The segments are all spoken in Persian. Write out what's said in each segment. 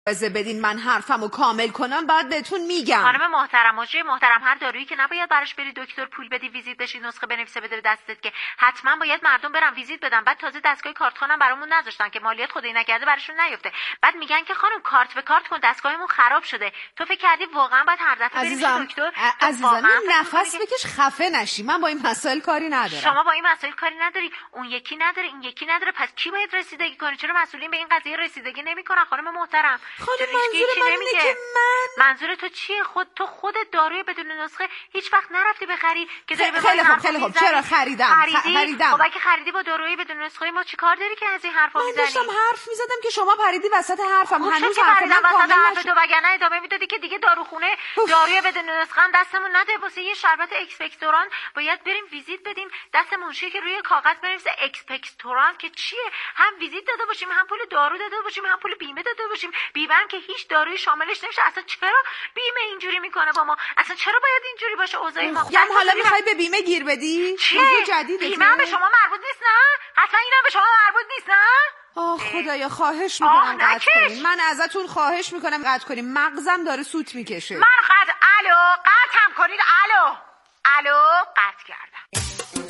اجازه بدین من حرفمو کامل کنم بعد بهتون میگم. خانم محترم، مجری محترم، هر دارویی که نباید براش بری دکتر پول بدی ویزیت بشی نسخه بنویسه بده به دستت که حتما باید مردم برن ویزیت بدن. بعد تازه دستگاه کارتخونم برامون نذاشتن که مالیات خدایی نکرده براشون نیفته. بعد میگن که خانم کارت به کارت کن، دستگاهمون خراب شده. تو فکر کردی واقعا باید هر دفعه بریم دکتر؟ عزیزم نفس بکش، خفه نشی. من با این مسائل کاری ندارم. شما با این مسائل کاری نداری، اون یکی نداره، این یکی نداره، پس کی باید رسیدگی کنه؟ چرا مسئولین به این قضیه رسیدگی نمیکنن خانم محترم؟ منظور تو چیه؟ خودت داروی بدون نسخه هیچ وقت نرفتی بخری که داری به خیلی خوب چرا خریدم. خب اگه خریدی با داروی بدون نسخه ما چیکار داری که از این حرفا میزنی؟ من داشتم حرف میزدم که شما پریدی وسط حرفم. هنوز حرف من کامل نشد. وگرنه ادامه میدادی که دیگه داروخونه داروی بدون نسخه هم دستمون نده. واسه یه شربت اکسپکتوران باید بریم ویزیت بدیم دست منشی که روی کاغذ بنویسه اکسپکتوران که چیه؟ هم ویزیت داده باشیم، هم پول دارو داده باشیم، هم پول بیمه داده باشیم. بیمه که هیچ دارویی شاملش نمیشه. اصلا چرا بیمه اینجوری میکنه با ما؟ اصلا چرا باید اینجوری باشه اوضاع ما؟ یعنی حالا میخوای به بیمه گیر بدی؟ چیه جدیده؟ بیمه به شما مربوط نیست نه؟ حتما اینم به شما مربوط نیست نه؟ خدایا خواهش میکنم قطع کنیم. من ازتون خواهش میکنم قطع کنیم. مغزم داره سوت میکشه. من قطعم کنید. الو قطع کردم.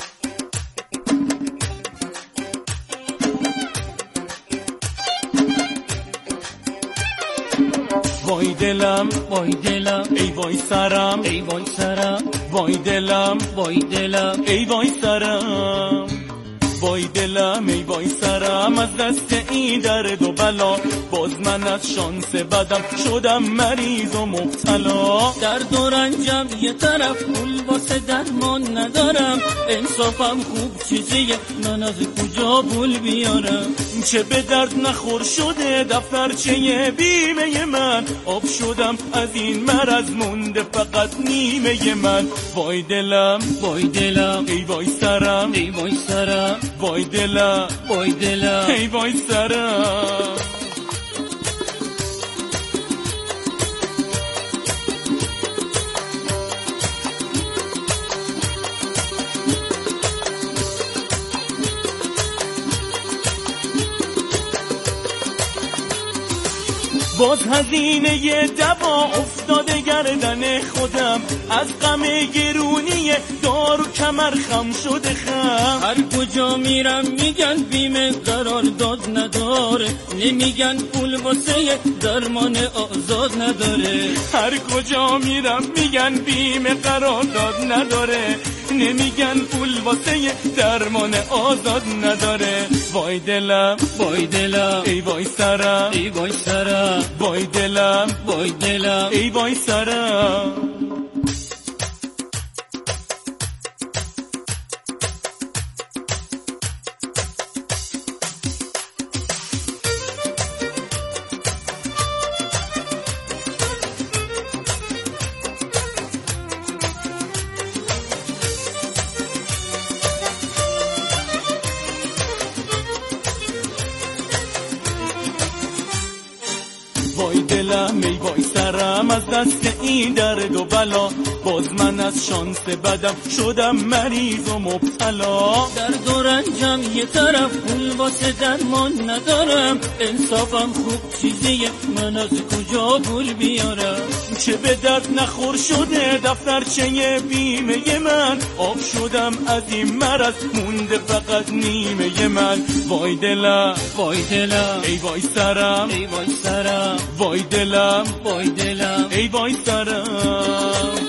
وای دلم ای وای سرم وای دلم ای وای سرم وای دلم ای وای سرم از دست این درد و بلا باز من از شانس بدم شدم مریض و مبتلا درد و رنجم یه طرف پول واسه درمان ندارم انصافم خوب چیزیه من از کجا پول بیارم چه به درد نخور شده دفترچه بیمه من آب شدم از این مرض مونده فقط نیمه من وای دلم ای وای سرم وای دلم ای وای سرم باز هزینه دوا افتاده گردن خودم از غم گرونی دارو کمر خم شده خم هر کجا میرم میگن بیمه قرارداد نداره نمیگن پول واسه درمان آزاد نداره هر کجا میرم میگن بیمه قرارداد نداره نمیگن پول واسه درمان آزاد نداره وای دلم ای وای سرم وای دلم ای وای سرم وای دلم ای وای سرم از دست این درد و بلا باز من از شانس بدم شدم مریض و مبتلا درد و رنجم یه طرف پول واسه درمان ندارم انصافم خوب چیزیه من از کجا پول بیارم چه به درد نخور شده دفترچه بیمه من آب شدم از این مرض مونده فقط نیمه من وای دلم ای وای سرم وای دلم ای وای سرم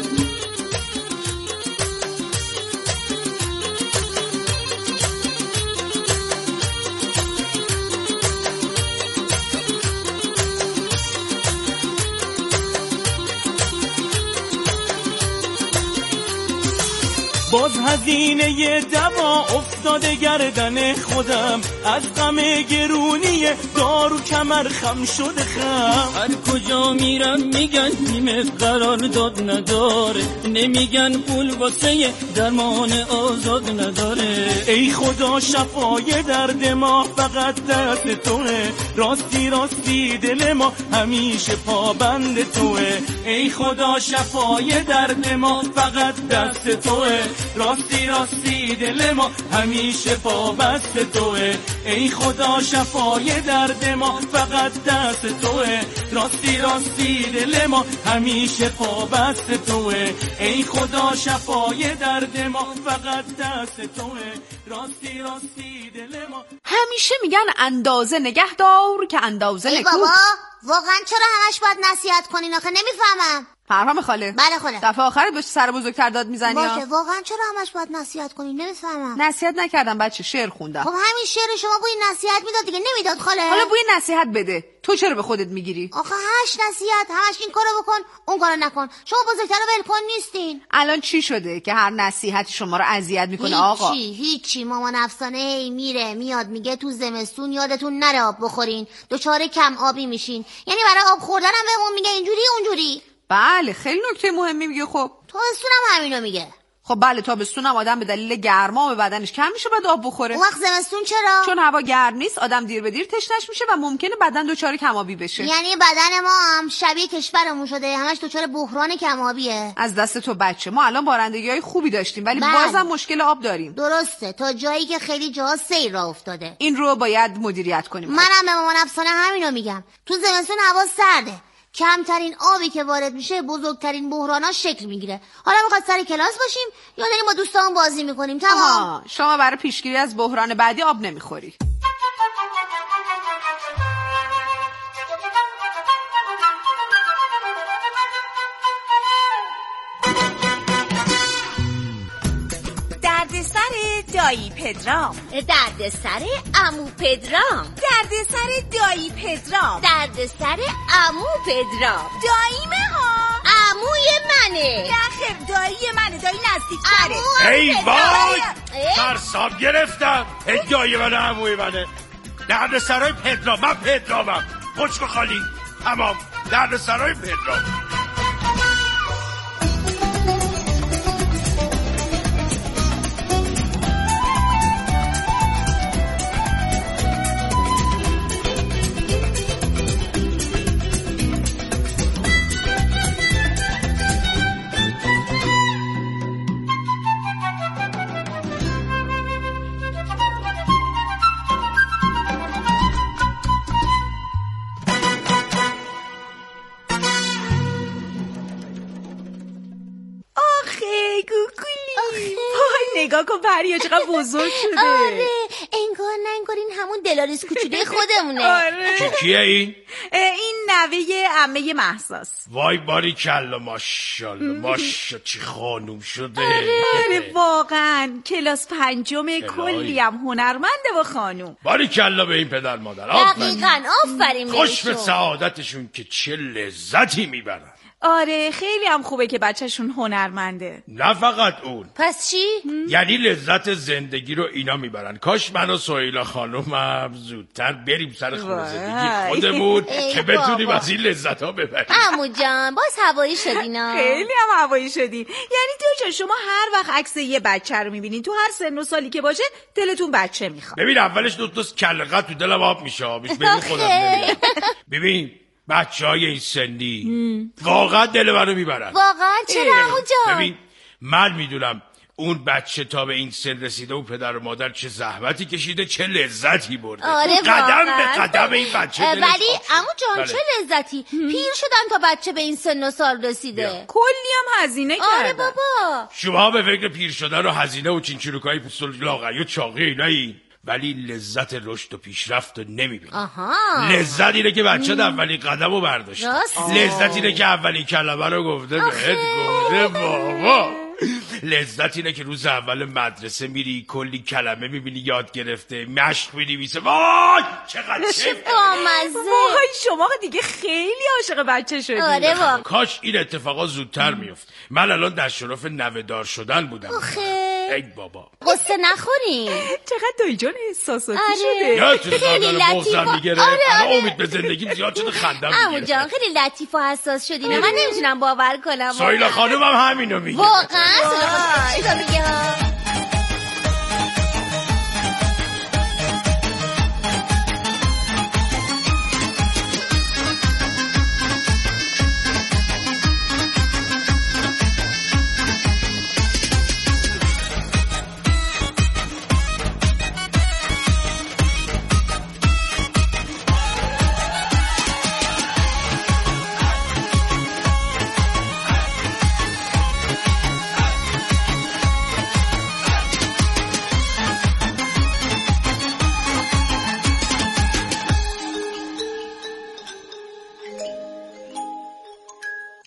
باز هزینه دوا افتاده گردن خودم از غم گرونی دارو کمر خم شده خم هر کجا میرم میگن بیمه قرارداد نداره نمیگن پول واسه درمان آزاد نداره ای خدا شفای درد ما فقط دست توه راستی دل ما همیشه پابند توه ای خدا شفای درد ما فقط دست توه راستی راستی دل ما همیشه پابست توه، ای خدا شفای درد ما فقط دست توه. راستی راستی دل ما همیشه پابست توه، ای خدا شفای درد ما فقط دست توه. راستی راستی دل ما. همیشه میگن اندازه نگه دار که اندازه نکو. بابا واقعا چرا همش باید نصیحت کنین؟ آخه نمیفهمم. فرهام خاله. بله خاله. دفعه آخرت بهش سر بزرگتر داد میزنی ها؟ باشه واقعا چرا همش باید نصیحت کنین؟ نمیفهمم. نصیحت نکردم بچه، شعر خوندم. خب همین شعر شما بوی نصیحت میداد دیگه، نمیداد خاله؟ حالا بوی نصیحت بده. تو چرا به خودت میگیری؟ آخه هش نصیحت، همش این کارو بکن اون کارو نکن. شما بزرگتر رو ول کن نیستین. الان چی شده که هر نصیحتی شما رو اذیت میکنه آقا؟ هیچی. مامان افسانه هی میره میاد میگه تو زمستون یادتون نره آب بخورین، دچار کم آبی میشین. یعنی برای آب خوردن هم بهمون میگه اینجوری اونجوری. بله خیلی نکته مهمی میگه. خب تابستونم همینو میگه. خب بله تابستونم آدم به دلیل گرما به بدنش کم میشه بعد آب بخوره. اون وقت زمستون چرا؟ چون هوا گرم نیست، آدم دیر به دیر تشنش میشه و ممکنه بدن دچار کم‌آبی بشه. یعنی بدن ما هم شبیه کشورمون شده، همش دچار بحران کم‌آبیه. از دست تو بچه، ما الان بارندگی‌های خوبی داشتیم ولی بله. بازم مشکل آب داریم. درسته، تا جایی که خیلی جاها سیل راه افتاده. این رو باید مدیریت کنیم. منم به مامان افسانه همینو میگم. تو زمستون هوا سرده، کمترین آبی که وارد میشه بزرگترین بحرانا شکل میگیره. حالا میخواد سر کلاس باشیم یا داریم با دوستامون بازی میکنیم. تمام. شما برای پیشگیری از بحران بعدی آب نمیخوری. دردسر دایی پدرام، دردسر عمو پدرام، دردسر دایی پدرام، دردسر عمو پدرام. داییمه ها، عموی منه. نخیر دایی منه، دایی نزدیکتره. ای وای ترساب گرفتم. دایی منه عموی منه. دردسرای پدرام. من پدرامم. خشک و خالی تمام. دردسرای پدرام. نگاه کن پریا چقدر بزرگ شده. آره انگار این همون دلاریس کوچوله خودمونه. آره کیه این؟ این نوه عمه مهساست. وای باری کلا ماشاءالله ماشاءالله چی خانوم شده. آره واقعا کلاس پنجم، کلی هم هنرمنده و خانوم. باری کلا به این پدر مادر. دقیقاً آفرین بهشون. خوش به سعادتشون که چه لذتی میبرن. آره خیلی هم خوبه که بچهشون هنرمنده. نه فقط اون. پس چی؟ یعنی لذت زندگی رو اینا میبرن. کاش من و سهیلا خانومم زودتر بریم سر خونه زندگی خودمون که بتونیم از این لذت ها ببریم. عمو جان باز هوایی شدینا. خیلی هم هوایی شدی. یعنی تو شما هر وقت عکس یه بچه رو میبینین تو هر سن و سالی که باشه دلتون بچه میخواد. ببین اولش دو کلقت تو دلم آب میشه. ببین خودم نمیدونم. ببین بچه‌های این سنی واقعا دل منو میبرن. واقعا چرا عمو جان؟ ببین من میدونم اون بچه تا به این سن رسیده و پدر و مادر چه زحمتی کشیده، چه لذتی برده. آره قدم به قدم این بچه ولی عمو جان بله. چه لذتی. پیر شدن تا بچه به این سن و سال رسیده. کلی هم هزینه کردن. آره بابا. شما به فکر پیر شدن و هزینه و چینچروکای لاغری و چاقی اینایی، ولی لذت رشد و پیشرفت رو نمیبینی. لذت اینه که بچه اولین قدم رو برداشت. لذت اینه که اولین کلمه رو گفته بهت گفته بابا. لذت اینه که روز اول مدرسه میری کلی کلمه میبینی یاد گرفته، مشق می‌نویسه. وای چقدر بامزه. وای شما دیگه خیلی عاشق بچه شدی. آره واقعا. کاش این اتفاقا زودتر میفت. من الان در شرف نوه‌دار شدن بودم. ای بابا قصه نخورین. چقدر دایی جان احساساتی شده. یا تو خیلی لطیف. میگیره. آره. امید به زندگیم زیاد شده خندم میگیره. عمو جان خیلی لطیف و حساس شدین. من نمیتونم باور کنم. سهیلا خانم هم همینو میگه. واقعا چیزا میگه.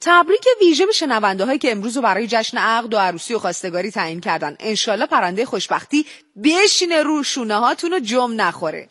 تبریک ویژه به شنونده هایی که امروز رو برای جشن عقد و عروسی و خواستگاری تعیین کردن. انشالله پرنده خوشبختی بشینه رو شونه هاتون و جم نخوره.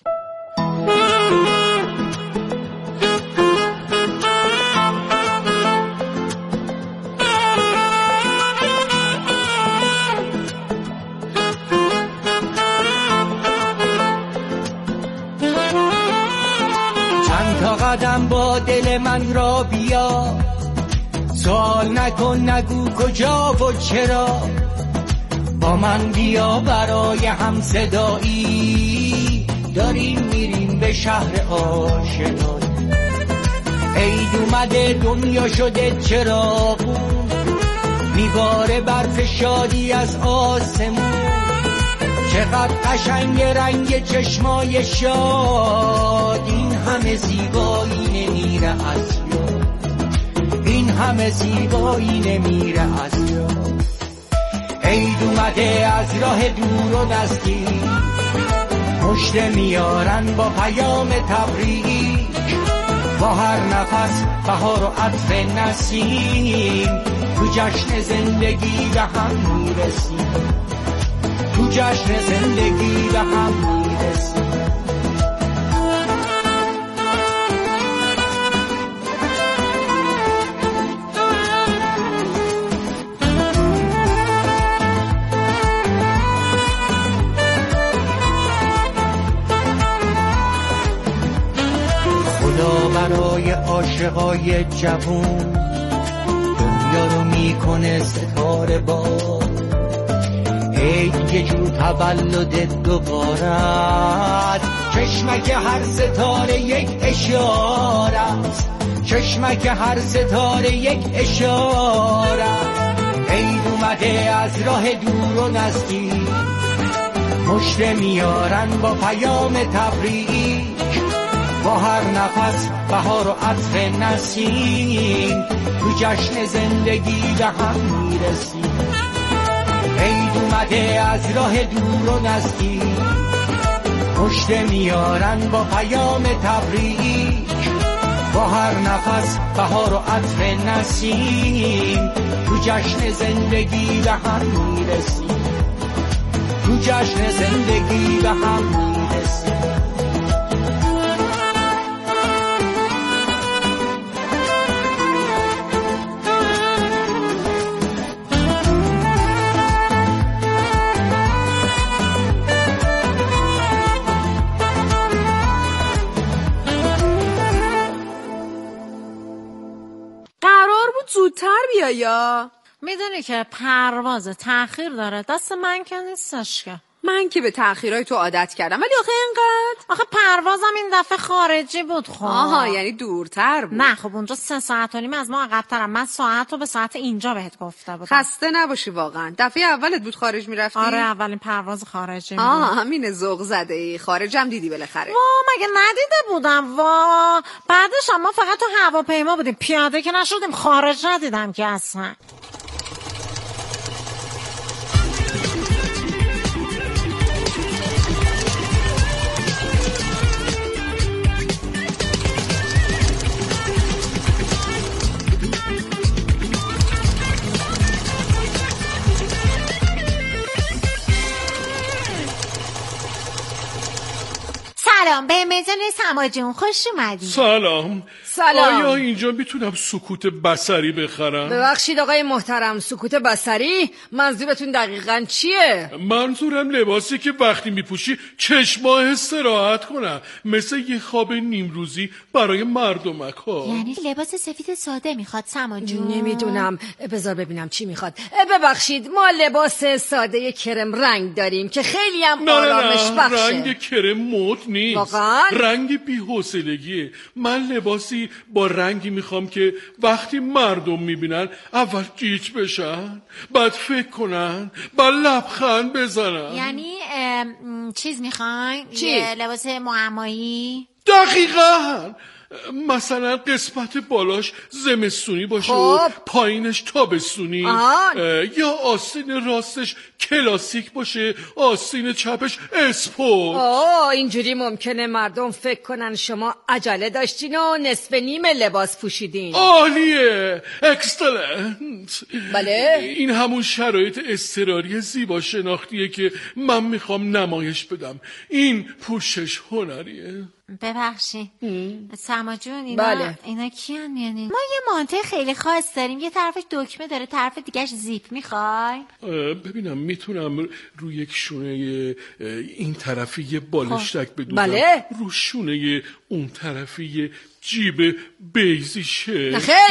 چند تا قدم با دل من را بیا، سوال نکن نگو کجا و چرا، با من بیا برای هم صدایی، داریم میریم به شهر آشنایی. عید اومده دنیا شده چراغون، میباره برف شادی از آسمون، چقدر قشنگ رنگ چشمای شاد، این همه زیبایی نمیره از یاد، این همه زیبایی نمیره از یاد. عید اومده از راه دور و نزدیک، پشت میارن با پیام تبریک، با هر نفس بهار و عطر نسیم، تو جشن زندگی به هم میرسیم، تو جشن زندگی به هم میرسیم. خدا برای عاشقای جوون دنیا رو میکنه ستاره با، عید یه جور تولد دوباره، چشمک هر ستاره یک اشاره است، چشمک هر ستاره یک اشاره. عید اومده از راه دور و نزدیک، پشت میارن با پیام تبریک، با هر نفس بهار و عطر نسیم، تو جشن زندگی به هم میرسیم. عید اومده از راه دور و نزدیک، پشت میارن با پیام تبریک، با هر نفس بهار و عطر نسیم، تو جشن زندگی به هم میرسیم، تو جشن زندگی به هم میرسیم. زودتر بیا. میدونی که پرواز تأخیر داره، دست من که نیستش که. من که به تأخیرهای تو عادت کردم، ولی آخه اینقدر آخه پروازم این دفعه خارجی بود. خب آها، یعنی دورتر بود. نه خب اونجا 3 ساعت و نیم از ما عقب‌ترم. من ساعت رو به ساعت اینجا بهت گفته بودم. خسته نباشی واقعا. دفعه اولت بود خارج میرفتی؟ آره اولین پرواز خارجی بود. همین ذوق زده ای. خارجم دیدی بالاخره؟ مگه ندیده بودم؟ بعدش ما فقط تو هواپیما بودیم، پیاده که نشدیم. خارج ندیدم که اصلا. سلام به میزان سما جون، خوش اومدید. سلام. سلام. آیا اینجا میتونم سکوت بصری بخرم؟ ببخشید آقای محترم، سکوت بصری منظورتون دقیقاً چیه؟ منظورم لباسی که وقتی میپوشی چشماه استراحت کنم، مثل یه خواب نیمروزی برای مردمک ها. یعنی لباس سفید ساده میخواد سما جون؟ نمیدونم، بذار ببینم چی میخواد. ببخشید ما لباس ساده کرم رنگ داریم که خیلی هم آرامش بخشه. رنگ کرم مد نیست. واقعا؟ رنگ بی‌حوصلگیه. من لباسی با رنگی میخوام که وقتی مردم میبینن اول گیج بشن، بعد فکر کنن، بعد لبخند بزنن. یعنی چیز میخواین؟ چی؟ لباس معمایی؟ دقیقاً. مثلا قسمت بالاش زمستونی باشه و پایینش تابستونی، یا آستین راستش کلاسیک باشه، آستین چپش اسپورت. اینجوری ممکنه مردم فکر کنن شما عجله داشتین و نصف نیم لباس پوشیدین. عالیه، اکسلنت. بله، این همون شرایط اضطراری زیبا شناختیه که من میخوام نمایش بدم. این پوشش هنریه. ببخشید سما جون، بله. اینا کیان؟ یعنی ما یه مانته خیلی خاص داریم، یه طرفش دکمه داره، طرف دیگهش زیپ. میخوای؟ ببینم میتونم روی یک شونه این طرفی یه بالشتک بدوزم؟ بله. رو شونه اون طرفی یه جیب بیزیشه؟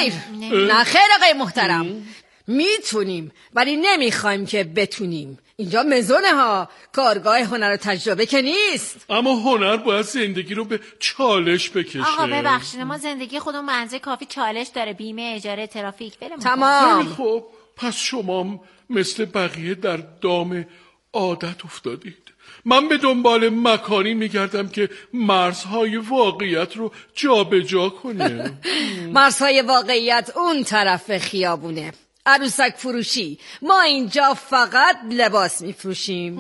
نخیر آقای محترم، میتونیم ولی نمیخوایم که بتونیم. اینجا مزونه ها، کارگاه هنر و تجربه که نیست. اما هنر باید زندگی رو به چالش بکشه. آقا ببخشید، ما زندگی خودمون منزه کافی چالش داره، بیمه، اجاره، ترافیک، بریم. تمام. خب پس شما مثل بقیه در دام عادت افتادید. من به دنبال مکانی میگردم که مرزهای واقعیت رو جا به جا کنه. مرزهای واقعیت اون طرف خیابونه، عروسک فروشی. ما اینجا فقط لباس میفروشیم.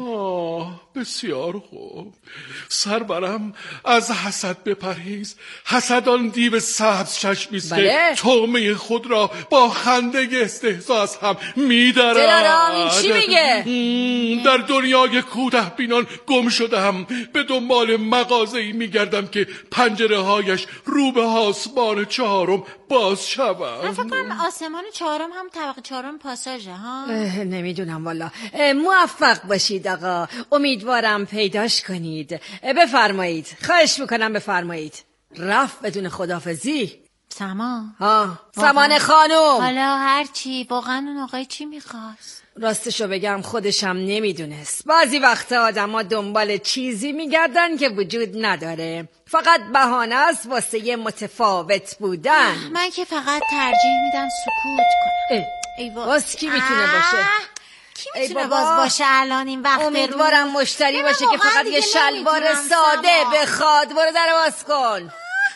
بسیار خوب. سربرم از حسد بپرهیز. حسد آن دیو سبز چشمیست که طعمه خود را با خنده استهزا از هم میدرد. دلارام این چی میگه؟ در دنیای کوته بینان گم شدم، به دنبال مغازه‌ای میگردم که پنجره هایش رو به آسمان چهارم باز شود. من فکر کنم آسمان چهارم هم طبقه چهارم پاساژه ها. نمیدونم والا. موفق باشید آقا، امیدوارم پیداش کنید. بفرمایید، خواهش میکنم بفرمایید. رفت بدون خداحافظی. سما سمان خانم. حالا هرچی، واقعا اون آقای چی میخواست؟ راستشو بگم خودشم نمیدونست. بعضی وقتا آدم ها دنبال چیزی میگردن که وجود نداره، فقط بهانه است واسه یه متفاوت بودن. من که فقط ترجیح میدم سکوت کنم. باز کی میتونه باشه؟ کی میتونه باز باشه الان این وقت؟ امیدوارم مشتری باشه که فقط یه شلوار ساده بخواد. برو در باز کن.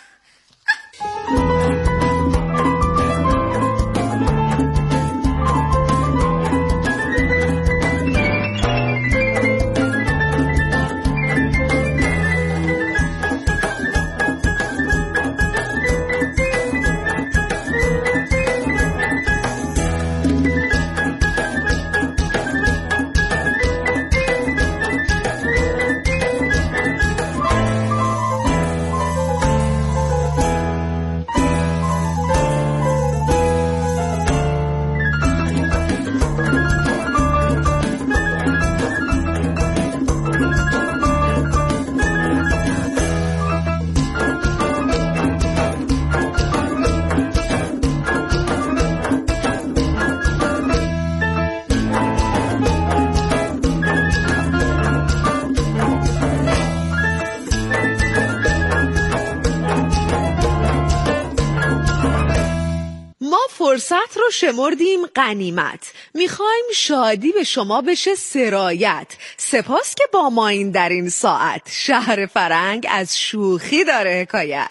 فرصت رو شمردیم غنیمت. میخوایم شادی به شما بشه سرایت. سپاس که با ما این در این ساعت. شهر فرنگ از شوخی داره حکایت.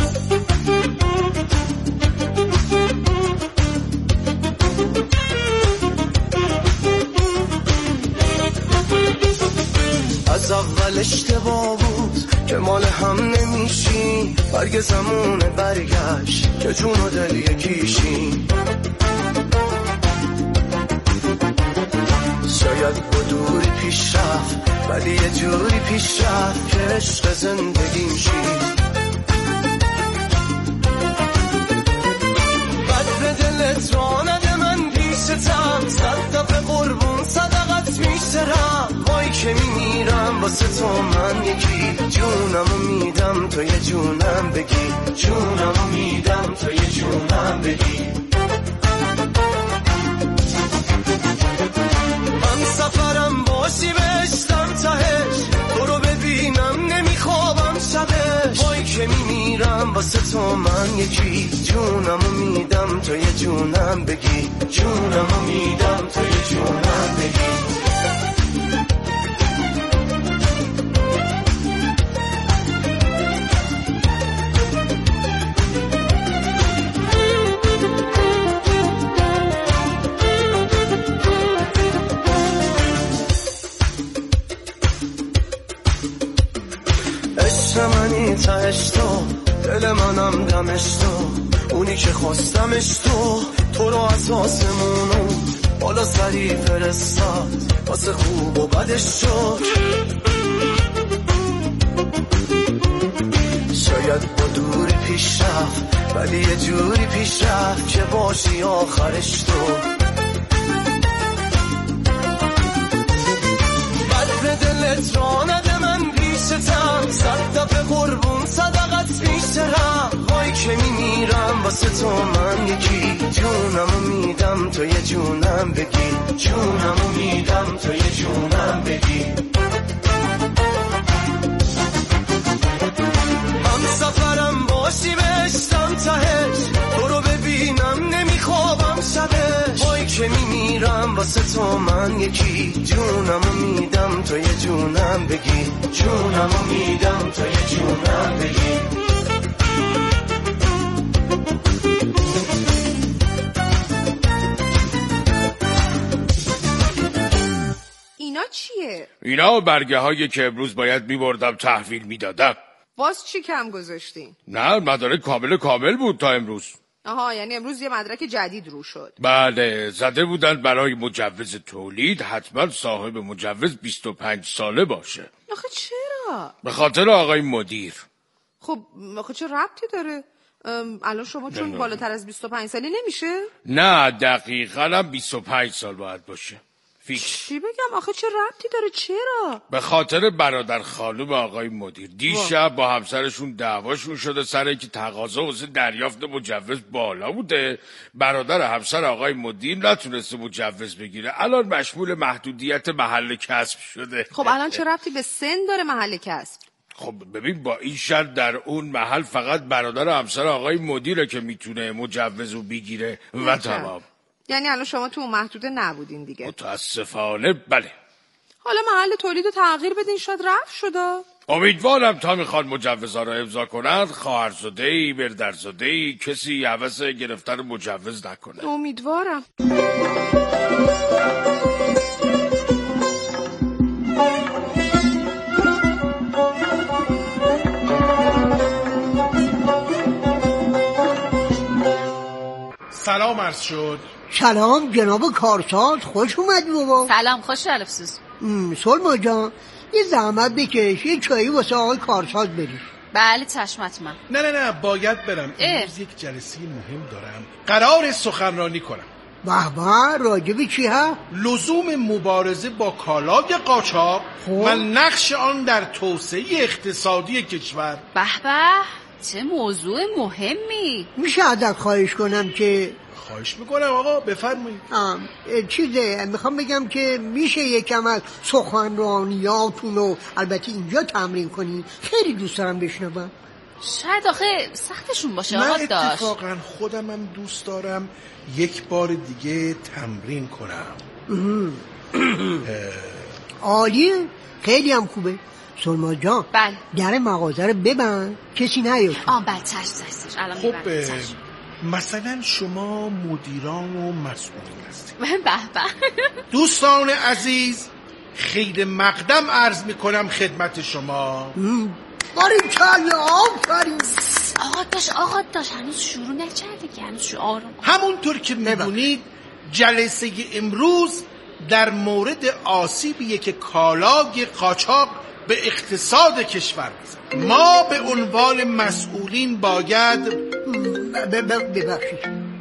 از اول اشتباه بود که مال هم نمیشیم، برگ زمونه برگشت که جون و دل یکیشیم. شاید با دوری پیش رفت ولی یه جوری پیش رفت که عشق زندگیم شیم. بد به دلت را نده من پیشتم، صد دفعه قربون صدقت میشترم. وای که میمیرم واسه تو من یکی، جونمو میدم تو یه جونم بگی، جونمو میدم تو یه جونم بگی. من سفرم باشی بشتم تهش، تو رو ببینم نمیخوابم شبش. وای که میمیرم واسه تو من یکی، جونمو میدم تو یه جونم بگی، جونمو میدم تو یه جونم بگی. میارم دمش تو، اونی که خواستمش تو رو از آسمونو بالا سری فرستاد واسه خوب و بدش شد. شاید با دوری پیش رفت ولی یه جوری پیش رفت که باشی آخرش تو. بد به دلت را نده من پیشتم، 100 دفعه قربون صدقت بیشترم. وای که میمیرم واسه تو من یکی، جونمو میدم تو یه جونم بگی، جونمو میدم تو یه جونم بگی. هم سفرم باشی بشتم تهش، تو رو ببینم نمیخوابم شبش. وای که میمیرم واسه تو من یکی، جونمو میدم تو یه جونم بگی، جونمو میدم تو یه جونم بگی. اینا چیه؟ اینا برگه هایی که امروز باید میبردم تحویل میدادم. باز چی کم گذاشتین؟ نه مدارک کامل بود تا امروز. آها، یعنی امروز یه مدرک جدید رو شد. بله، زده بودن برای مجوز تولید حتما صاحب مجوز 25 ساله باشه. آخه چرا؟ به خاطر آقای مدیر. خب چه ربطی داره؟ الان شما چون بالاتر از 25 سالی نمیشه؟ نه دقیقاً هم 25 سال باید باشه. فیکس. چی بگم؟ آخه چه ربطی داره؟ چرا؟ به خاطر برادر خانم آقای مدیر دیشب با همسرشون دعواشون شده سر اینکه تقاضا واسه دریافت مجوز بالا بوده. برادر همسر آقای مدیر نتونسته مجوز بگیره، الان مشمول محدودیت محل کسب شده. خب الان چه ربطی به سن داره محل کسب؟ خب ببین با این شرط در اون محل فقط برادر همسر آقای مدیره که میتونه مجوزو بگیره و تمام. یعنی الان شما تو اون محدوده نبودین دیگه؟ متاسفانه بله. حالا محل تولیدو تغییر بدین، شاید رفع شده. امیدوارم تا میخوان مجوزها را امضا کنند خواهرزاده‌ای برادرزاده‌ای کسی هوس گرفتن مجوز نکنه. امیدوارم. سلام عرض شد. سلام جناب کارساز، خوش اومدی بابا. سلام، خوش الفسوس. سلما جان یه زحمت بکش، یه چایی واسه آقای کارساز بریز. بله چشمت من. نه باید برم، امروز یک جلسه مهم دارم، قرار سخنرانی کنم. به راجب چی ها؟ لزوم مبارزه با کالای قاچاق و نقش آن در توسعه اقتصادی کشور. به چه موضوع مهمی. میشه ازت خواهش کنم که خواهش میکنم آقا بفرمایید. میخوام بگم که میشه یکم از سخنرانیاتون رو البته اینجا تمرین کنی، خیلی دوست دارم بشنوم. شاید آخه سختشون باشه آقا داشت. من اتفاقا خودمم دوست دارم یک بار دیگه تمرین کنم. عالیه، خیلی هم خوبه. سلما جان بله. در مغازه رو ببند کسی نیاد. بله چشم الان خب میبندم. مثلا شما مدیران و مسئولین هستید. به دوستان عزیز خیر مقدم عرض میکنم خدمت شما. باری کلا آفرین. آقا داشت هنوز شروع نکرده که هنوز آروم. همونطور که میدونید جلسه امروز در مورد آسیبیه که کالای قاچاق به اقتصاد کشور میزنه. ما به عنوان مسئولین باید ببخشید.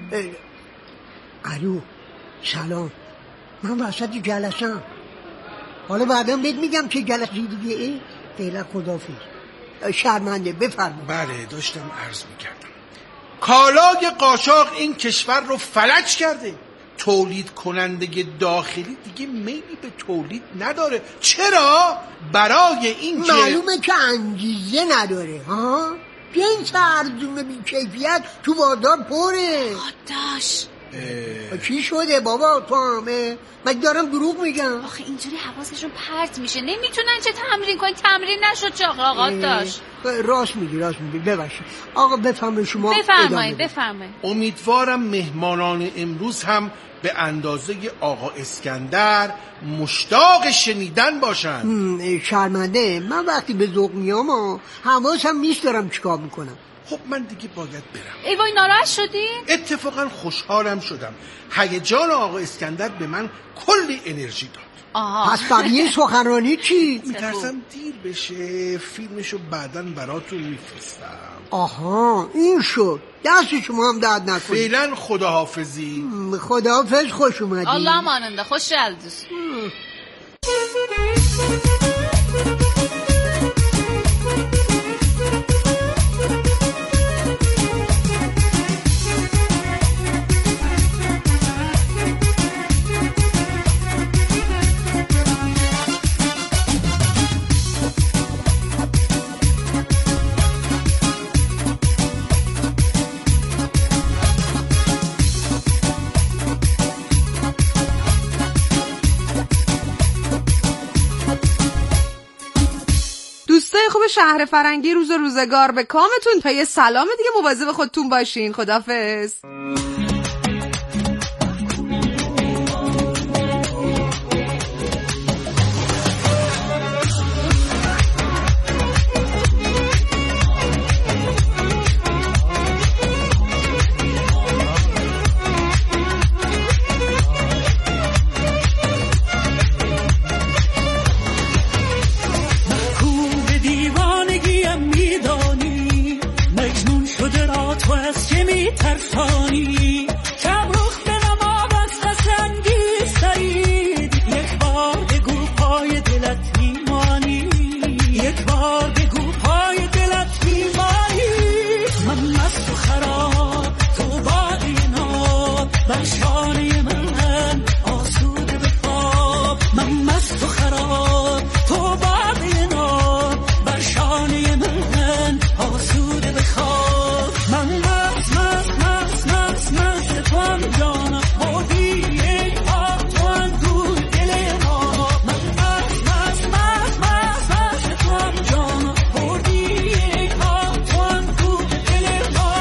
الو سلام، من وسط جلسه‌ام، حالا بعدم بهت میگم که جلسه دیگه فعلا خداحافظ. شرمنده، بفرمایید. بله داشتم عرض میکردم کالای قاچاق این کشور رو فلج کرده. تولید کننده داخلی دیگه میلی به تولید نداره. چرا؟ برای این که معلومه که انگیزه نداره. جنس ارزون بی کیفیت تو بازار پره. داش چی شده بابا تو همه؟ من دارم دروغ میگم؟ آخه اینجوری حواسشون پرت میشه، نمیتونن چه تمرین کنی. تمرین نشد چه آقا داشت. راست میگی ببخشید آقا. بفرمایید شما. بفرمایید. امیدوارم مهمانان امروز هم به اندازه آقا اسکندر مشتاق شنیدن باشن. شرمنده، من وقتی به ذوق میام حواسم نیست دارم چیکار میکنم. خب من دیگه باید برم. ای وای ناراحت شدین؟ اتفاقا خوشحالم شدم. هیجان آقا اسکندر به من کلی انرژی داد. پس بقیه سخنرانی چی؟ میترسم دیر بشه، فیلمشو بعداً براتون میفرستم. آها این شد. دست شما هم درد نکنه. فعلا خداحافظی. خداحافظ، خوش اومدی. الله ماننده، خوش جلدوس. خوب شهر فرنگی، روز و روزگار به کامتون. تا یه سلام دیگه مواظب خودتون باشین. خداحافظ. ترسانی کم رخ به نما بست سنگی سعید، یک بار بگو پای دلت میمانی، یک بار بگو پای دلت میمانی. من مست و خراب تو باقی ناب، بر شانه من آسوده به خواب. من مست و خراب تو باقی ناب، بر شانه من آسوده به خواب. من مست توام جانم بودی ای آب توام دور دل ما. من مست توام جانم بودی ای آب توام دور دل ما.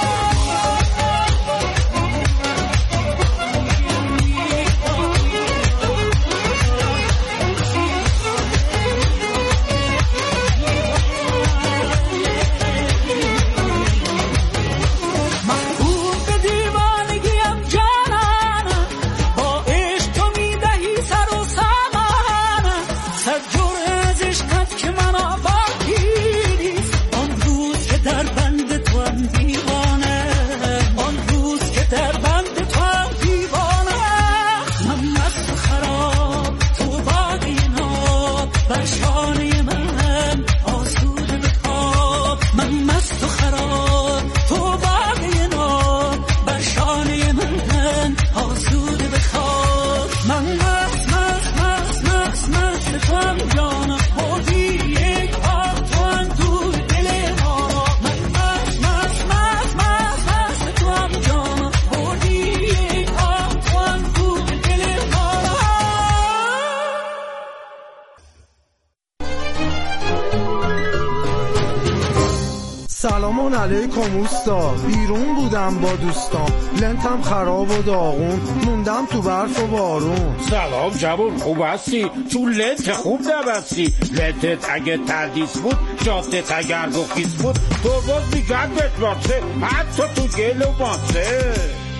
سلام علیکم اوستا، بیرون بودم با دوستام، لنتم خراب و داغون، موندم تو برف و بارون. سلام جوون، خوب هستی؟ تو لنت خوب نبستی. لنتت اگه تردیس بود، جادت اگر رخیص بود، تو باز میگن بتماسه، حتی تو گل و ماسه.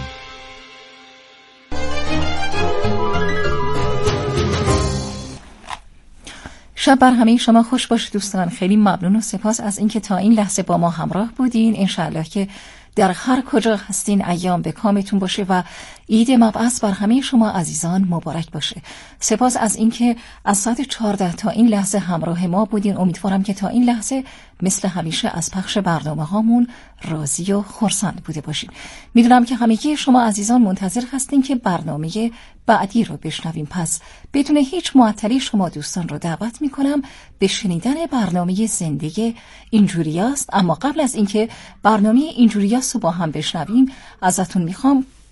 شب بر همه شما خوش باشه دوستان. خیلی ممنون و سپاس از اینکه تا این لحظه با ما همراه بودین. انشالله که در هر کجا هستین ایام به کامتون باشه و عید مبعث بر همه شما عزیزان مبارک باشه. سپاس از اینکه از ساعت 14 تا این لحظه همراه ما بودین. امیدوارم که تا این لحظه مثل همیشه از پخش برنامه هامون راضی و خرسند بوده باشین. میدونم که همگی شما عزیزان منتظر هستین که برنامه بعدی رو بشنویم، پس بدون هیچ معطلی شما دوستان رو دعوت میکنم به شنیدن برنامه زندگی اینجوریاست. اما قبل از اینکه برنامه اینجوریاست رو با هم بشنویم ازتون میخوام